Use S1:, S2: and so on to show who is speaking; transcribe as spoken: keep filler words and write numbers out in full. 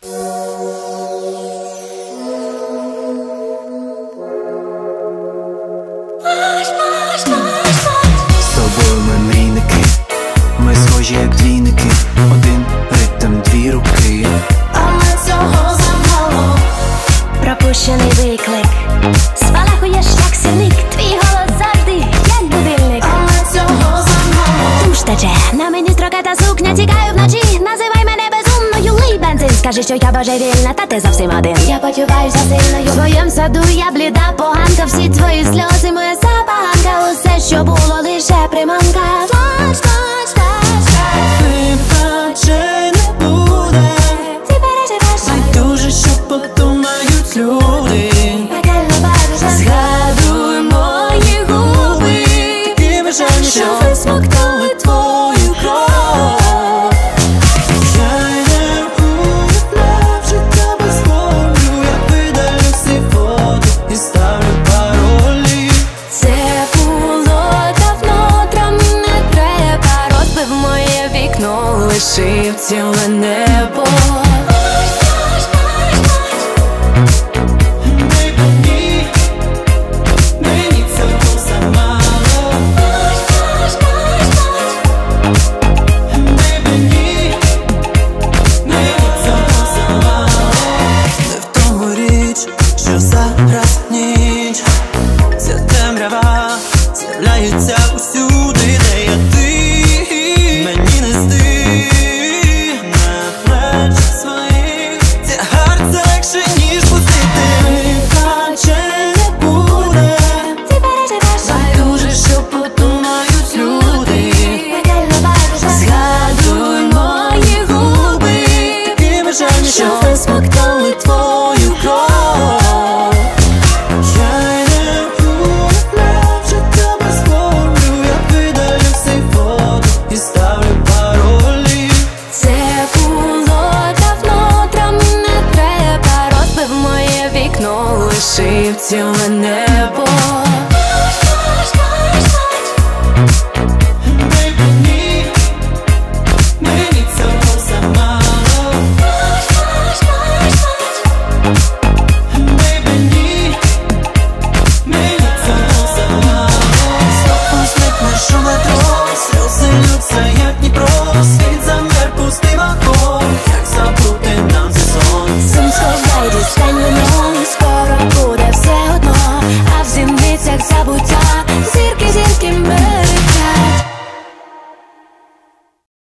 S1: З тобою ми мрійники, ми схожі як двійники, один ритм, дві руки.
S2: Але цього замало.
S3: Пропущений виклик, спалахуєш як сірник, твій голос завжди як будильник.
S2: Але цього замало.
S3: Туш тече, на мені строката сукня, тікаю вночі, називай мене безумною, лий бензин. Скажи, що я божевільна, та ти зовсім один.
S2: Я почуваюся сильною.
S3: В твоєм саду я бліда поганка, всі твої сльози моя забаганка, усе, що було, лише приманка. Флаш, флаш, флаш, флаш.
S1: Вибачай, не буде,
S3: Ти переживеш,
S1: байдуже, що подумають люди.
S3: пекельно байдуже.
S1: Згадуй мої губи, такими жальні, що висмоктали твою кров. Я не уявляв життя без болю, я видалю всі фото і ставлю паролі.
S3: Це було давно, травмі не треба. Розбив моє вікно, лишив ціле небо.
S1: Baby, ні, мені цього замало. Baby, ні, мені цього замало. Не в тому річ, що зараз ніч. Ця темрява з'являється усюди, де є ти. Мені нести на плечі своїх тягар, це легше, ніж пустити. Вибачай, не буде,
S3: Ти переживеш,
S1: байдуже, що подумають люди.
S3: пекельно байдуже.
S1: Згадуй мої губи, такими жальні, що висмоктали твою кров. Я не уявляв життя без болю, я видалю всі фото і ставлю паролі.
S3: Це було давно, травмі не треба. Розбив моє вікно, лишив ціле небо.